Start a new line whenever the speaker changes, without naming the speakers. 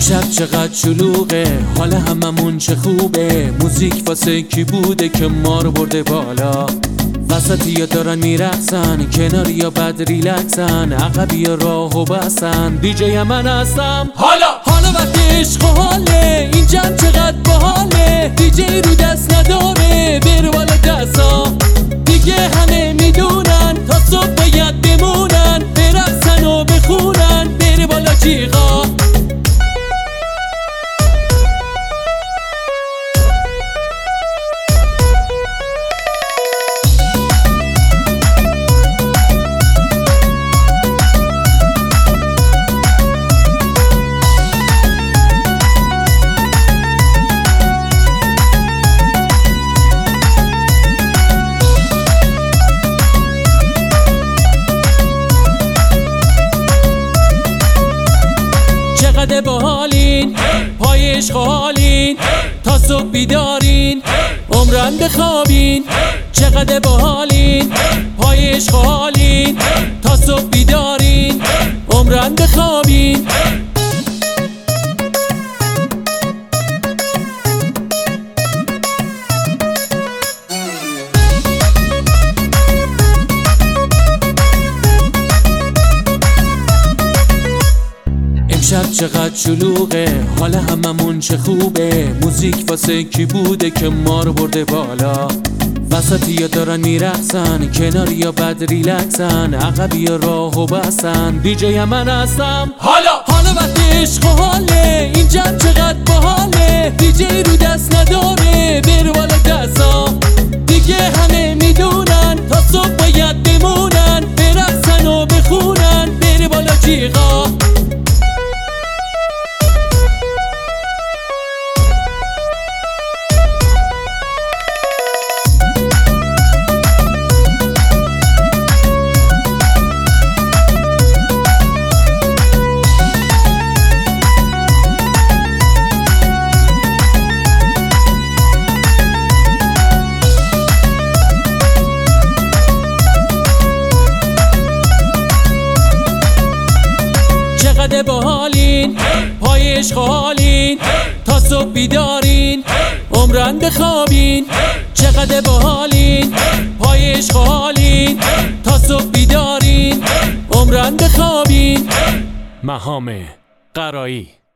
امشب چقدر شلوغه، حال هممون چه خوبه. موزیک واسه کی بوده که ما رو برده بالا؟ وسطی یا دارن میرقصن، کناری یا بد ریلکسن، عقبی یا راهو بسن. دیجی من هستم حالا وقت عشق و حاله، این جمع چقدر باحاله. دیجی رو دست نداره، بره بالا دستا. دیگه همه میدونن تا صبح باید بمونن، برقصن و بخونن، بره بالا جیغا. چقدر باحالین، پای عشق حالین، تا صبح بیدارین، عمرن بخوابین. چقدر باحالین، پای عشق حالین، تا صبح بیدارین، عمرن بخوابین. امشب چقدر شلوغه، حال هممون چه خوبه. موزیک واسه کی بوده که ما رو برده بالا؟ وسطی یا دارن میرقصن، کناری یا بد ریلکسن، عقبی یا راهو بسن. دیجی من هستم حالا وقت عشق و حاله، این جمع چقدر باحاله. دیجی رو دست نداره، بره بالا دستا. دیگه همه میدونن تا صبح باید بمونن، برقصن و بخونن، بره بالا جیغا. چقدر باحالین، پای عشق حالین، تا صبح بیدارین، عمرن بخوابین. چقدر باحالین، پای عشق حالین، تا صبح بیدارین، عمرن بخوابین. مهام قرایی.